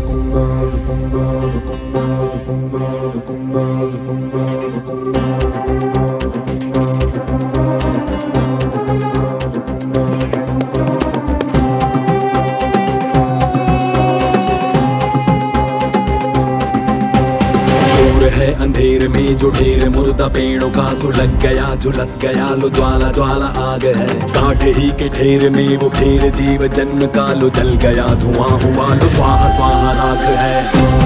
है अंधेर में जो ढेर मुर्दा पेड़ों का सुलग गया, झुलस गया लो ज्वाला ज्वाला आग है। काट ही के ढेर में वो ढेर जीव जन्म का लो जल गया, धुआं हुआ लो स्वाहा स्वाहा राख है।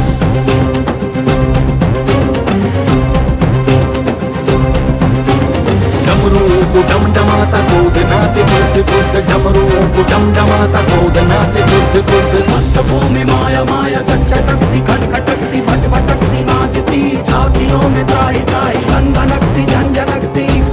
डमरुओं को डमडमाता कूद नाचे बुद्ध बुद्ध, डमरुओं को डमडमाता कूद नाचे बुद्ध बुद्ध। मस्तकों में माया माया चटचटकती खटखटकती भट भटकती नाचती, छातियों में त्राही त्राही झनझनकती झंझनकती।